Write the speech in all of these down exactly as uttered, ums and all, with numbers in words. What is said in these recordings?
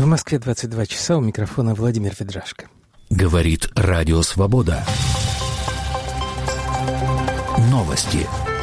Москве двадцать два часа, у микрофона Владимир Ведрашко. Говорит Радио Свобода. Новости.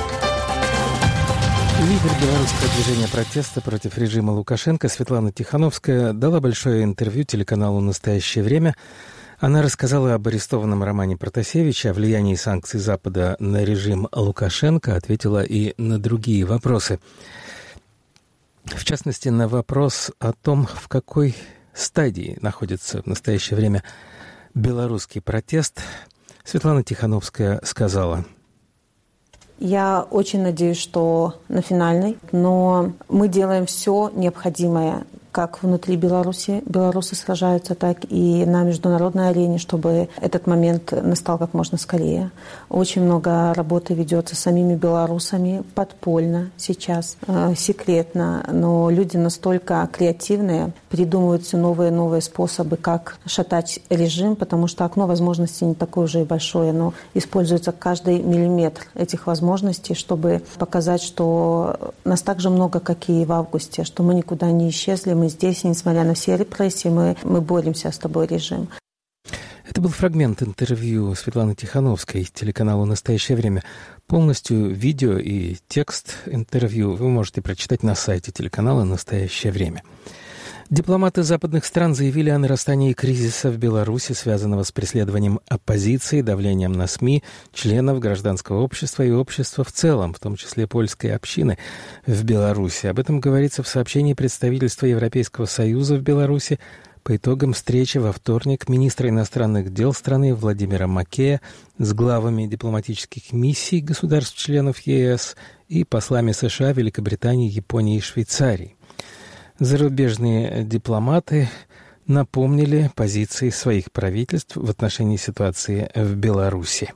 Лидер белорусского движения протеста против режима Лукашенко Светлана Тихановская дала большое интервью телеканалу «Настоящее время». Она рассказала об арестованном Романе Протасевиче, о влиянии санкций Запада на режим Лукашенко, ответила и на другие вопросы. В частности, на вопрос о том, в какой стадии находится в настоящее время белорусский протест, Светлана Тихановская сказала: «Я очень надеюсь, что на финальной, но мы делаем все необходимое, как внутри Беларуси, белорусы сражаются, так и на международной арене, чтобы этот момент настал как можно скорее. Очень много работы ведется самими белорусами подпольно сейчас, э, секретно, но люди настолько креативные, придумывают все новые и новые способы, как шатать режим, потому что окно возможностей не такое уже и большое, но используется каждый миллиметр этих возможностей, чтобы показать, что нас так же много, как и в августе, что мы никуда не исчезли, мы здесь, несмотря на все репрессии, мы, мы боремся с тобой, режим». Это был фрагмент интервью Светланы Тихановской телеканалу «Настоящее время». Полностью видео и текст интервью вы можете прочитать на сайте телеканала «Настоящее время». Дипломаты западных стран заявили о нарастании кризиса в Беларуси, связанного с преследованием оппозиции, давлением на СМИ, членов гражданского общества и общества в целом, в том числе польской общины в Беларуси. Об этом говорится в сообщении представительства Европейского Союза в Беларуси по итогам встречи во вторник министра иностранных дел страны Владимира Макея с главами дипломатических миссий государств-членов ЕС и послами США, Великобритании, Японии и Швейцарии. Зарубежные дипломаты напомнили позиции своих правительств в отношении ситуации в Беларуси.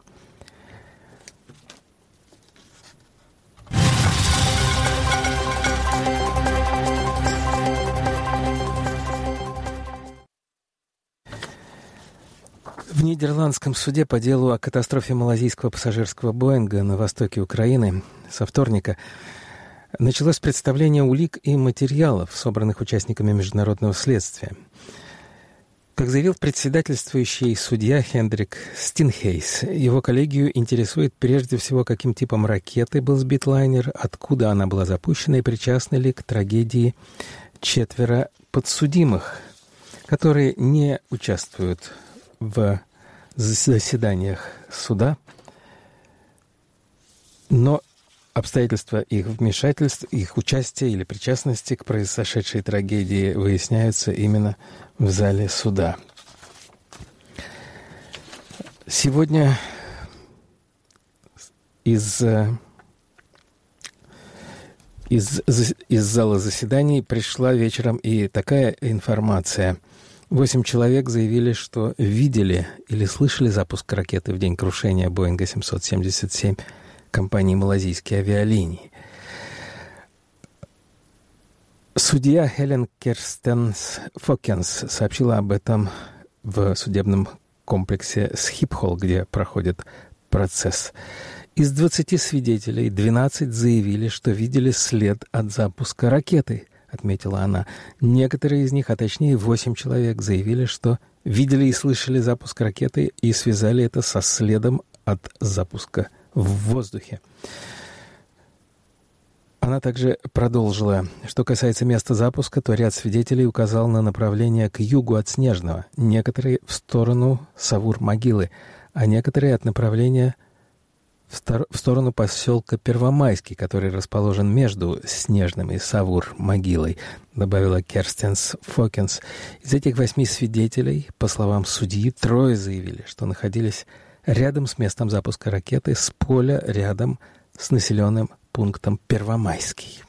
В нидерландском суде по делу о катастрофе малазийского пассажирского Боинга на востоке Украины со вторника началось представление улик и материалов, собранных участниками международного следствия. Как заявил председательствующий судья Хендрик Стинхейс, его коллегию интересует прежде всего, каким типом ракеты был сбит лайнер, откуда она была запущена и причастны ли к трагедии четверо подсудимых, которые не участвуют в заседаниях суда, но обстоятельства их вмешательств, их участия или причастности к произошедшей трагедии выясняются именно в зале суда. Сегодня из, из, из зала заседаний пришла вечером и такая информация. Восемь человек заявили, что видели или слышали запуск ракеты в день крушения Боинга семьсот семьдесят семь компании «Малазийские авиалинии». Судья Хелен Керстенс Фокенс сообщила об этом в судебном комплексе Схипхол, где проходит процесс. Из двадцати свидетелей двенадцать заявили, что видели след от запуска ракеты, отметила она. Некоторые из них, а точнее восемь человек, заявили, что видели и слышали запуск ракеты и связали это со следом от запуска в воздухе. Она также продолжила, что касается места запуска, то ряд свидетелей указал на направление к югу от Снежного, некоторые в сторону Савур-могилы, а некоторые от направления в, стор- в сторону поселка Первомайский, который расположен между Снежным и Савур-могилой, добавила Керстенс Фокенс. Из этих восьми свидетелей, по словам судьи, трое заявили, что находились рядом с местом запуска ракеты, с поля рядом с населенным пунктом Первомайский.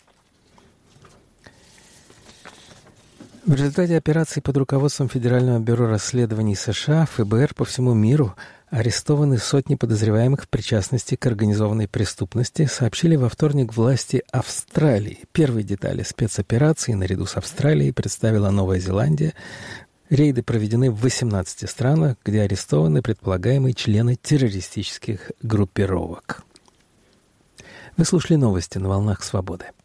В результате операции под руководством Федерального бюро расследований США ФБР по всему миру арестованы сотни подозреваемых в причастности к организованной преступности, сообщили во вторник власти Австралии. Первые детали спецоперации наряду с Австралией представила Новая Зеландия. Рейды проведены в восемнадцати странах, где арестованы предполагаемые члены террористических группировок. Вы слушали новости на «Волнах Свободы».